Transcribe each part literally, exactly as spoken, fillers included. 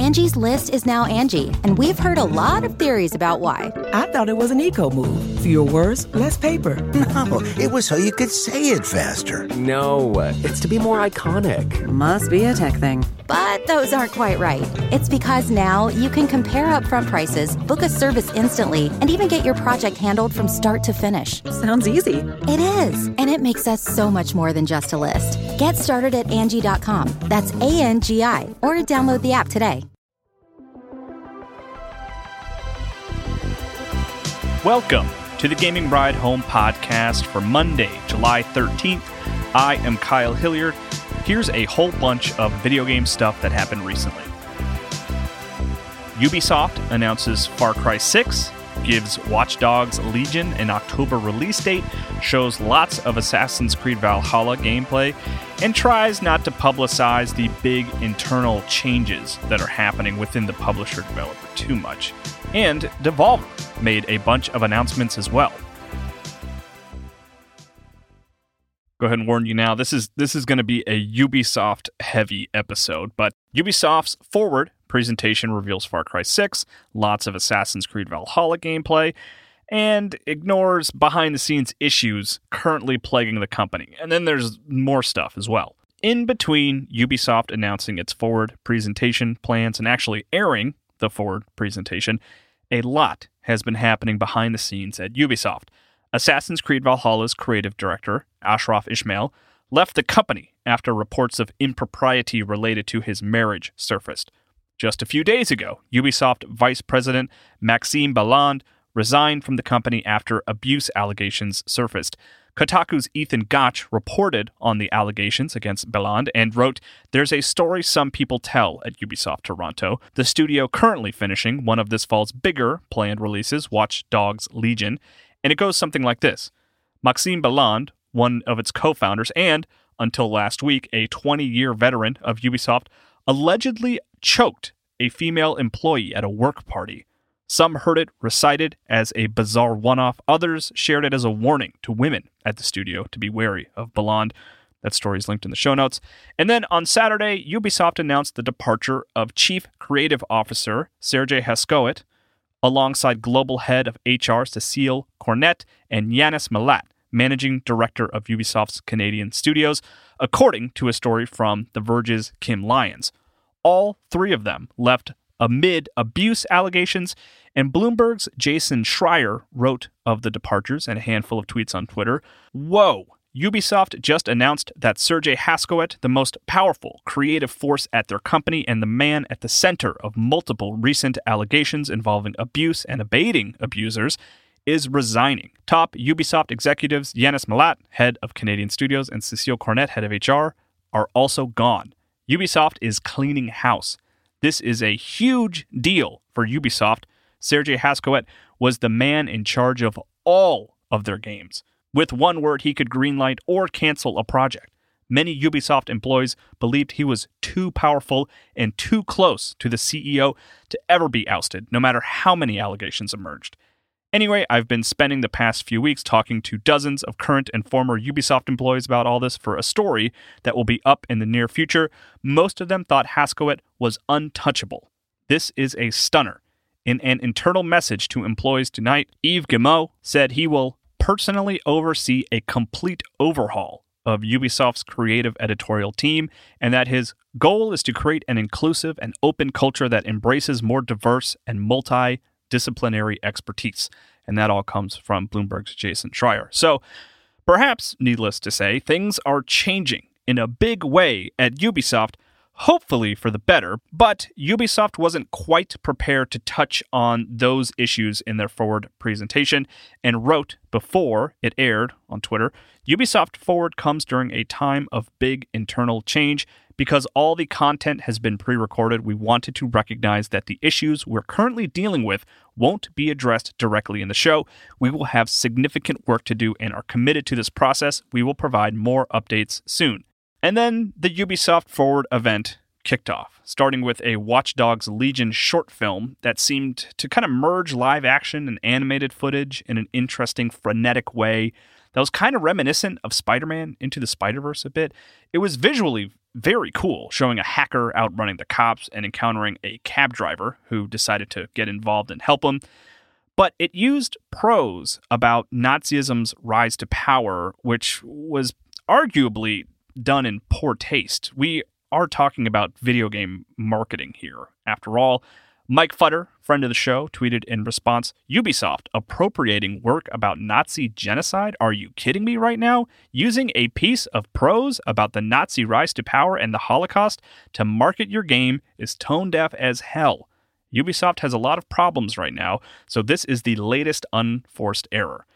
Angie's List is now Angie, and we've heard a lot of theories about why. I thought it was an eco move. Fewer words, less paper. No, it was so you could say it faster. No, it's to be more iconic. Must be a tech thing. But those aren't quite right. It's because now you can compare upfront prices, book a service instantly, and even get your project handled from start to finish. Sounds easy. It is, and it makes us so much more than just a list. Get started at Angie dot com. That's A N G I, or download the app today. Welcome to the Gaming Ride Home podcast for Monday, July thirteenth. I am Kyle Hilliard. Here's a whole bunch of video game stuff that happened recently. Ubisoft announces Far Cry six, gives Watch Dogs Legion an October release date, shows lots of Assassin's Creed Valhalla gameplay, and tries not to publicize the big internal changes that are happening within the publisher-developer too much. And Devolver made a bunch of announcements as well. Go ahead and warn you now, this is this is going to be a Ubisoft-heavy episode, but Ubisoft's Forward presentation reveals Far Cry six, lots of Assassin's Creed Valhalla gameplay, and ignores behind-the-scenes issues currently plaguing the company. And then there's more stuff as well. In between Ubisoft announcing its Forward presentation plans and actually airing the Forward presentation, a lot has been happening behind the scenes at Ubisoft. Assassin's Creed Valhalla's creative director, Ashraf Ismail, left the company after reports of impropriety related to his marriage surfaced. Just a few days ago, Ubisoft Vice President Maxime Balland resigned from the company after abuse allegations surfaced. Kotaku's Ethan Gach reported on the allegations against Balland and wrote, "There's a story some people tell at Ubisoft Toronto. The studio currently finishing one of this fall's bigger planned releases, Watch Dogs Legion." And it goes something like this. Maxime Balland, one of its co-founders and, until last week, a twenty-year veteran of Ubisoft, allegedly choked a female employee at a work party. Some heard it recited as a bizarre one-off. Others shared it as a warning to women at the studio to be wary of Balland. That story is linked in the show notes. And then on Saturday, Ubisoft announced the departure of Chief Creative Officer Sergei Haskowit, alongside Global Head of H R Cecile Cornette and Yanis Malat, Managing Director of Ubisoft's Canadian Studios, according to a story from The Verge's Kim Lyons. All three of them left amid abuse allegations, and Bloomberg's Jason Schreier wrote of the departures and a handful of tweets on Twitter. Whoa! Ubisoft just announced that Sergei Haskowit, the most powerful creative force at their company and the man at the center of multiple recent allegations involving abuse and abating abusers, is resigning. Top Ubisoft executives Yanis Malat, head of Canadian Studios, and Cecile Cornette, head of H R, are also gone. Ubisoft is cleaning house. This is a huge deal for Ubisoft. Sergei Haskowit was the man in charge of all of their games. With one word, he could greenlight or cancel a project. Many Ubisoft employees believed he was too powerful and too close to the C E O to ever be ousted, no matter how many allegations emerged. Anyway, I've been spending the past few weeks talking to dozens of current and former Ubisoft employees about all this for a story that will be up in the near future. Most of them thought Haskowit was untouchable. This is a stunner. In an internal message to employees tonight, Yves Guillemot said he will personally oversee a complete overhaul of Ubisoft's creative editorial team, and that his goal is to create an inclusive and open culture that embraces more diverse and multidisciplinary expertise. And that all comes from Bloomberg's Jason Schreier. So, perhaps, needless to say, things are changing in a big way at Ubisoft, hopefully for the better, but Ubisoft wasn't quite prepared to touch on those issues in their Forward presentation and wrote before it aired on Twitter, Ubisoft Forward comes during a time of big internal change. Because all the content has been pre-recorded, we wanted to recognize that the issues we're currently dealing with won't be addressed directly in the show. We will have significant work to do and are committed to this process. We will provide more updates soon. And then the Ubisoft Forward event kicked off, starting with a Watch Dogs Legion short film that seemed to kind of merge live action and animated footage in an interesting, frenetic way that was kind of reminiscent of Spider-Man Into the Spider-Verse a bit. It was visually very cool, showing a hacker outrunning the cops and encountering a cab driver who decided to get involved and help him. But it used prose about Nazism's rise to power, which was arguably done in poor taste. We are talking about video game marketing here. After all, Mike Futter, friend of the show, tweeted in response, "Ubisoft appropriating work about Nazi genocide? Are you kidding me right now? Using a piece of prose about the Nazi rise to power and the Holocaust to market your game is tone deaf as hell. Ubisoft has a lot of problems right now, so this is the latest unforced error."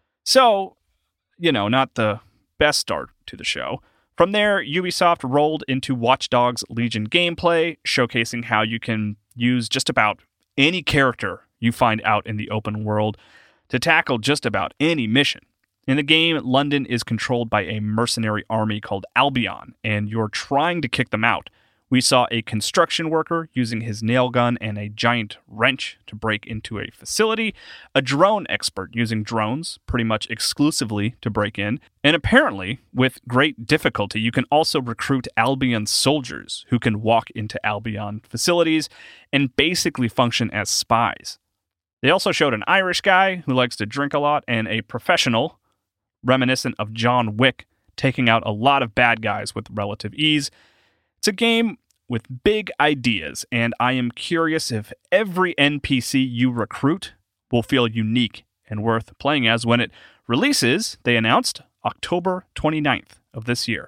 So, you know, not the best start to the show. From there, Ubisoft rolled into Watch Dogs Legion gameplay, showcasing how you can use just about any character you find out in the open world to tackle just about any mission. In the game, London is controlled by a mercenary army called Albion, and you're trying to kick them out. We saw a construction worker using his nail gun and a giant wrench to break into a facility, a drone expert using drones pretty much exclusively to break in, and apparently, with great difficulty, you can also recruit Albion soldiers who can walk into Albion facilities and basically function as spies. They also showed an Irish guy who likes to drink a lot and a professional, reminiscent of John Wick, taking out a lot of bad guys with relative ease. It's a game with big ideas, and I am curious if every N P C you recruit will feel unique and worth playing as when it releases, they announced, October twenty-ninth of this year.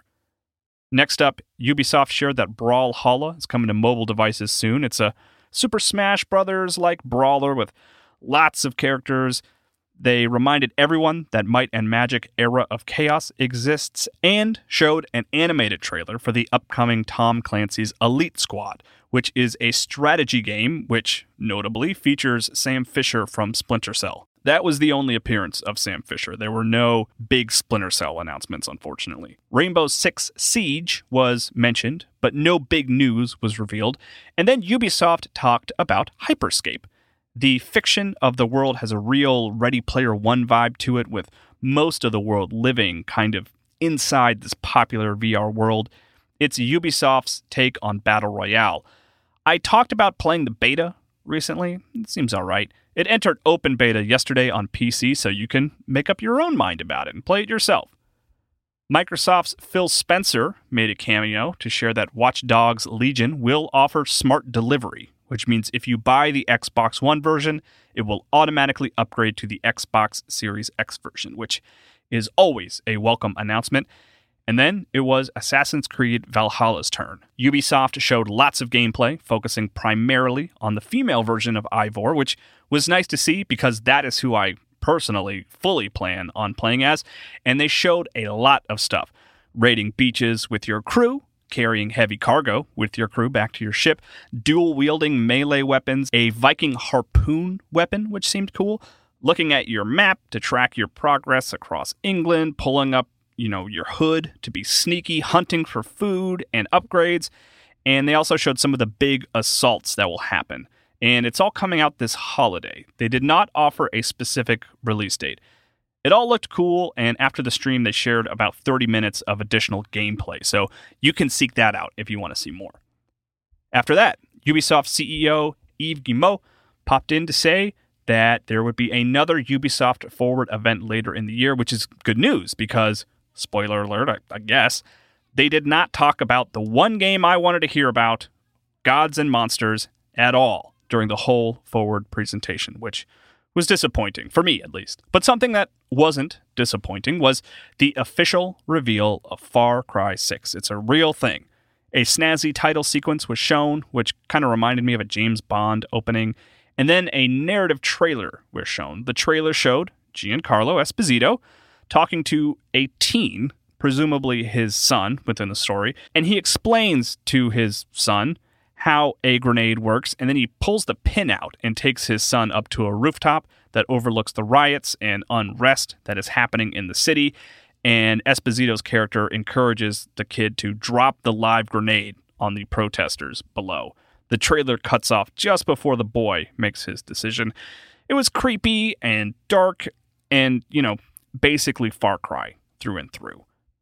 Next up, Ubisoft shared that Brawlhalla is coming to mobile devices soon. It's a Super Smash Brothers-like brawler with lots of characters. They reminded everyone that Might and Magic Era of Chaos exists and showed an animated trailer for the upcoming Tom Clancy's Elite Squad, which is a strategy game which, notably, features Sam Fisher from Splinter Cell. That was the only appearance of Sam Fisher. There were no big Splinter Cell announcements, unfortunately. Rainbow Six Siege was mentioned, but no big news was revealed. And then Ubisoft talked about Hyperscape. The fiction of the world has a real Ready Player One vibe to it, with most of the world living kind of inside this popular V R world. It's Ubisoft's take on Battle Royale. I talked about playing the beta recently. It seems all right. It entered open beta yesterday on P C, so you can make up your own mind about it and play it yourself. Microsoft's Phil Spencer made a cameo to share that Watch Dogs Legion will offer smart delivery, which means if you buy the Xbox One version, it will automatically upgrade to the Xbox Series X version, which is always a welcome announcement. And then it was Assassin's Creed Valhalla's turn. Ubisoft showed lots of gameplay, focusing primarily on the female version of Eivor, which was nice to see because that is who I personally fully plan on playing as. And they showed a lot of stuff. Raiding beaches with your crew, carrying heavy cargo with your crew back to your ship, dual-wielding melee weapons, a Viking harpoon weapon, which seemed cool, looking at your map to track your progress across England, pulling up, you know, your hood to be sneaky, hunting for food and upgrades, and they also showed some of the big assaults that will happen. And it's all coming out this holiday. They did not offer a specific release date. It all looked cool, and after the stream, they shared about thirty minutes of additional gameplay, so you can seek that out if you want to see more. After that, Ubisoft C E O Yves Guillemot popped in to say that there would be another Ubisoft Forward event later in the year, which is good news because, spoiler alert, I, I guess, they did not talk about the one game I wanted to hear about, Gods and Monsters, at all during the whole Forward presentation, which was disappointing, for me at least. But something that wasn't disappointing was the official reveal of Far Cry six. It's a real thing. A snazzy title sequence was shown, which kind of reminded me of a James Bond opening, and then a narrative trailer was shown. The trailer showed Giancarlo Esposito talking to a teen, presumably his son within the story, and he explains to his son how a grenade works, and then he pulls the pin out and takes his son up to a rooftop that overlooks the riots and unrest that is happening in the city, and Esposito's character encourages the kid to drop the live grenade on the protesters below. The trailer cuts off just before the boy makes his decision. It was creepy and dark and, you know, basically Far Cry through and through.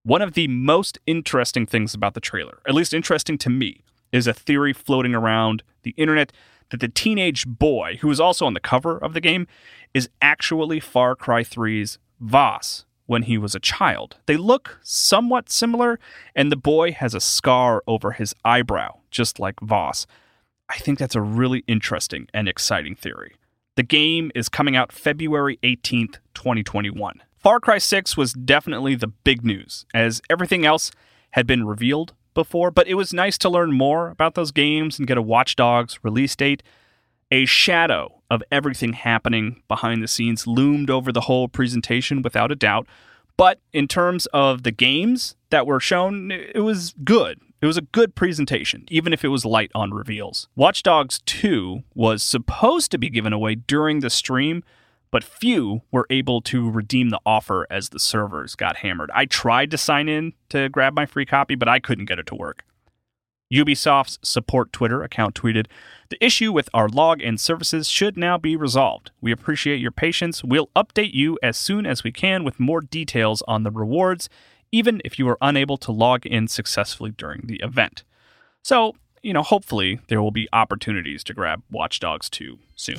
One of the most interesting things about the trailer, at least interesting to me, is a theory floating around the internet that the teenage boy, who is also on the cover of the game, is actually Far Cry three's Vaas when he was a child. They look somewhat similar, and the boy has a scar over his eyebrow, just like Vaas. I think that's a really interesting and exciting theory. The game is coming out February eighteenth, twenty twenty-one. Far Cry six was definitely the big news, as everything else had been revealed before, but it was nice to learn more about those games and get a Watch Dogs release date. A shadow of everything happening behind the scenes loomed over the whole presentation without a doubt, but in terms of the games that were shown, it was good. It was a good presentation, even if it was light on reveals. Watch Dogs two was supposed to be given away during the stream, but few were able to redeem the offer as the servers got hammered. I tried to sign in to grab my free copy, but I couldn't get it to work. Ubisoft's support Twitter account tweeted, "The issue with our login services should now be resolved. We appreciate your patience. We'll update you as soon as we can with more details on the rewards, even if you are unable to log in successfully during the event." So, you know, hopefully there will be opportunities to grab Watch Dogs two soon.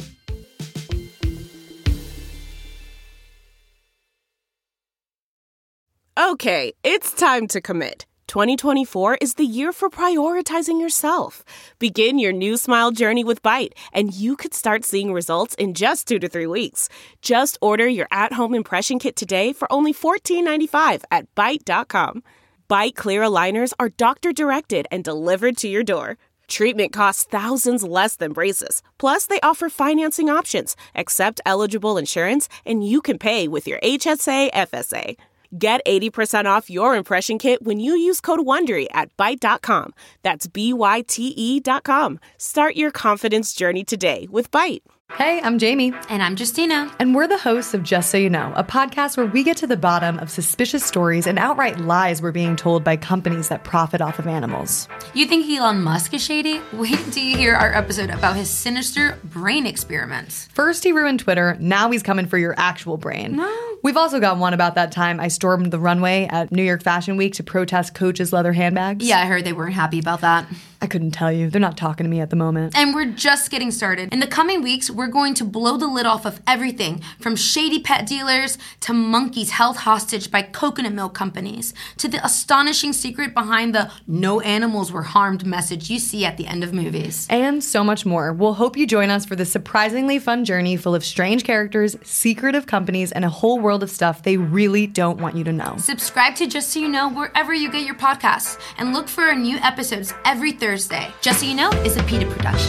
Okay, it's time to commit. twenty twenty-four is the year for prioritizing yourself. Begin your new smile journey with Byte, and you could start seeing results in just two to three weeks. Just order your at-home impression kit today for only fourteen ninety-five at byte dot com. Byte clear aligners are doctor-directed and delivered to your door. Treatment costs thousands less than braces. Plus, they offer financing options, accept eligible insurance, and you can pay with your H S A F S A. Get eighty percent off your impression kit when you use code WONDERY at byte dot com. That's B Y T E dot com. Start your confidence journey today with Byte. Hey, I'm Jamie. And I'm Justina. And we're the hosts of Just So You Know, a podcast where we get to the bottom of suspicious stories and outright lies we're being told by companies that profit off of animals. You think Elon Musk is shady? Wait till you hear our episode about his sinister brain experiments. First he ruined Twitter, now he's coming for your actual brain. No. We've also got one about that time I stormed the runway at New York Fashion Week to protest Coach's leather handbags. Yeah, I heard they weren't happy about that. I couldn't tell you. They're not talking to me at the moment. And we're just getting started. In the coming weeks, we're going to blow the lid off of everything from shady pet dealers to monkeys held hostage by coconut milk companies to the astonishing secret behind the no animals were harmed message you see at the end of movies. And so much more. We'll hope you join us for this surprisingly fun journey full of strange characters, secretive companies, and a whole world of stuff they really don't want you to know. Subscribe to Just So You Know wherever you get your podcasts and look for our new episodes every Thursday. Just So You Know is a PETA production.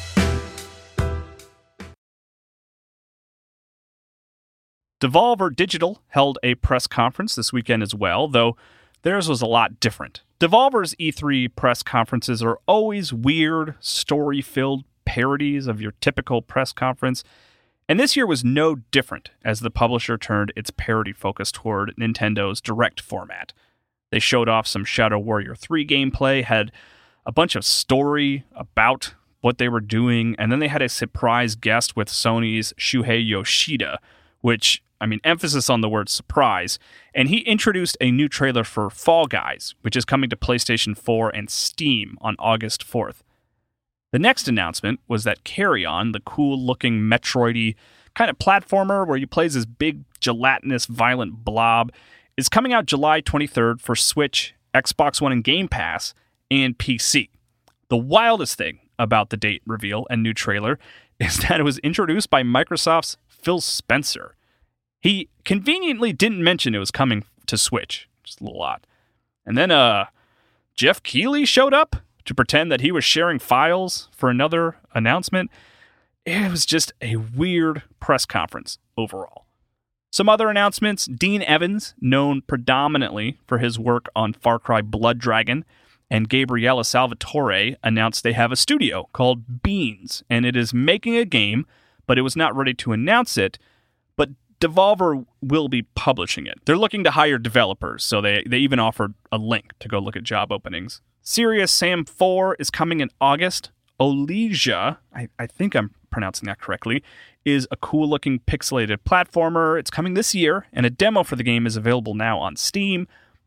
Devolver Digital held a press conference this weekend as well, though theirs was a lot different. Devolver's E three press conferences are always weird, story-filled parodies of your typical press conference, and this year was no different as the publisher turned its parody focus toward Nintendo's direct format. They showed off some Shadow Warrior three gameplay, had a bunch of story about what they were doing, and then they had a surprise guest with Sony's Shuhei Yoshida, which, I mean, emphasis on the word surprise, and he introduced a new trailer for Fall Guys, which is coming to PlayStation four and Steam on August fourth. The next announcement was that Carry On, the cool-looking Metroid-y kind of platformer where you play as this big, gelatinous, violent blob, is coming out July twenty-third for Switch, Xbox One and Game Pass, and P C. The wildest thing about the date reveal and new trailer is that it was introduced by Microsoft's Phil Spencer. He conveniently didn't mention it was coming to Switch, just a little odd. And then uh, Jeff Keighley showed up to pretend that he was sharing files for another announcement. It was just a weird press conference overall. Some other announcements: Dean Evans, known predominantly for his work on Far Cry Blood Dragon, and Gabriela Salvatore announced they have a studio called Beans, and it is making a game, but it was not ready to announce it. But Devolver will be publishing it. They're looking to hire developers, so they, they even offered a link to go look at job openings. Serious Sam four is coming in August. Olesia, I, I think I'm pronouncing that correctly, is a cool-looking pixelated platformer. It's coming this year, and a demo for the game is available now on Steam.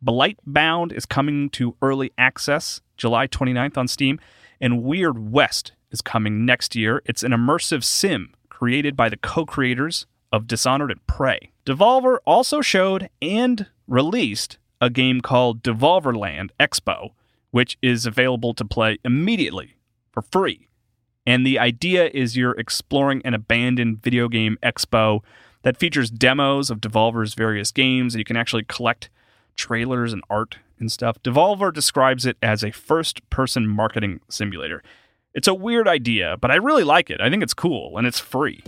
Blightbound is coming to early access July twenty-ninth on Steam, and Weird West is coming next year. It's an immersive sim created by the co-creators of Dishonored and Prey. Devolver also showed and released a game called Devolverland Expo, which is available to play immediately for free. And the idea is you're exploring an abandoned video game expo that features demos of Devolver's various games, and you can actually collect trailers and art and stuff. Devolver describes it as a first-person marketing simulator. It's a weird idea, but I really like it. I think it's cool, and it's free.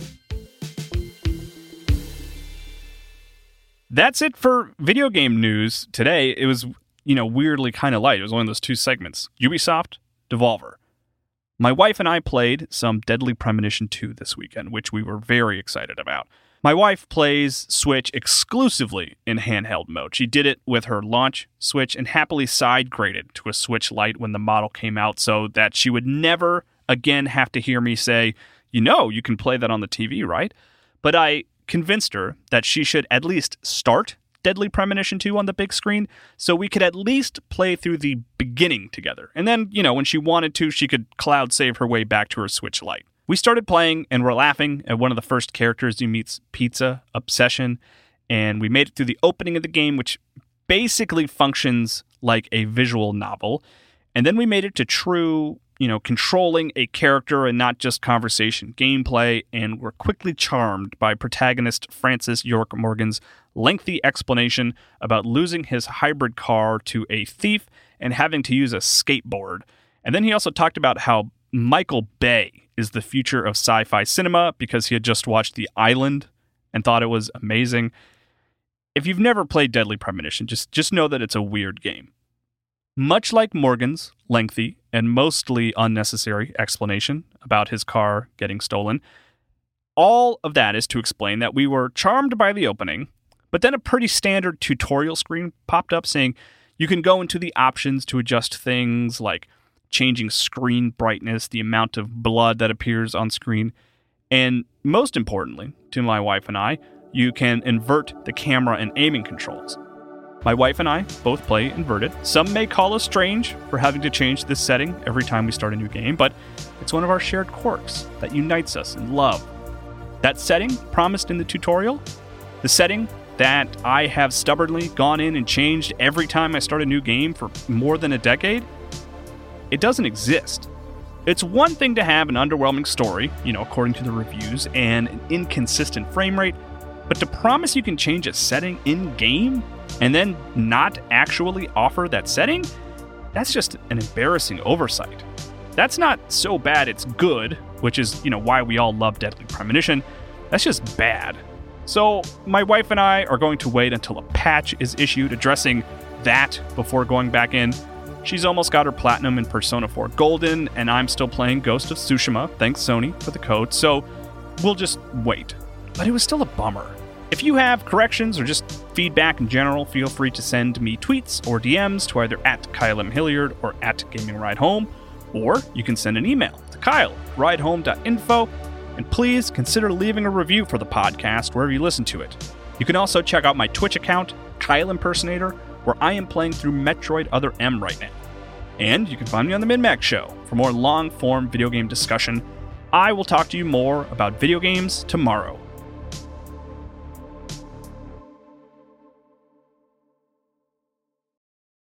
That's it for video game news today. It was, you know, weirdly kind of light. It was one of those two segments. Ubisoft, Devolver. My wife and I played some Deadly Premonition two this weekend, which we were very excited about. My wife plays Switch exclusively in handheld mode. She did it with her launch Switch and happily side-graded to a Switch Lite when the model came out so that she would never again have to hear me say, you know, you can play that on the T V, right? But I convinced her that she should at least start Deadly Premonition two on the big screen so we could at least play through the beginning together. And then, you know, when she wanted to, she could cloud save her way back to her Switch Lite. We started playing and we're laughing at one of the first characters you meet's pizza obsession, and we made it through the opening of the game, which basically functions like a visual novel. And then we made it to true, you know, controlling a character and not just conversation gameplay, and were quickly charmed by protagonist Francis York Morgan's lengthy explanation about losing his hybrid car to a thief and having to use a skateboard. And then he also talked about how Michael Bay is the future of sci-fi cinema because he had just watched The Island and thought it was amazing. If you've never played Deadly Premonition, just, just know that it's a weird game. Much like Morgan's lengthy and mostly unnecessary explanation about his car getting stolen, all of that is to explain that we were charmed by the opening, but then a pretty standard tutorial screen popped up saying you can go into the options to adjust things like changing screen brightness, the amount of blood that appears on screen, and most importantly, to my wife and I, you can invert the camera and aiming controls. My wife and I both play inverted. Some may call us strange for having to change this setting every time we start a new game, but it's one of our shared quirks that unites us in love. That setting promised in the tutorial, the setting that I have stubbornly gone in and changed every time I start a new game for more than a decade, it doesn't exist. It's one thing to have an underwhelming story, you know, according to the reviews, and an inconsistent frame rate, but to promise you can change a setting in-game and then not actually offer that setting, that's just an embarrassing oversight. That's not so bad it's good, which is, you know, why we all love Deadly Premonition. That's just bad. So my wife and I are going to wait until a patch is issued addressing that before going back in. She's almost got her Platinum in Persona four Golden, and I'm still playing Ghost of Tsushima, thanks Sony for the code, so we'll just wait. But it was still a bummer. If you have corrections or just feedback in general, feel free to send me tweets or D Ms to either at Kyle M. Hilliard or at Gaming Ride Home, or you can send an email to Kyle at ridehome dot info, and please consider leaving a review for the podcast wherever you listen to it. You can also check out my Twitch account, Kyle Impersonator, where I am playing through Metroid Other M right now. And you can find me on the MinMax Show for more long-form video game discussion. I will talk to you more about video games tomorrow.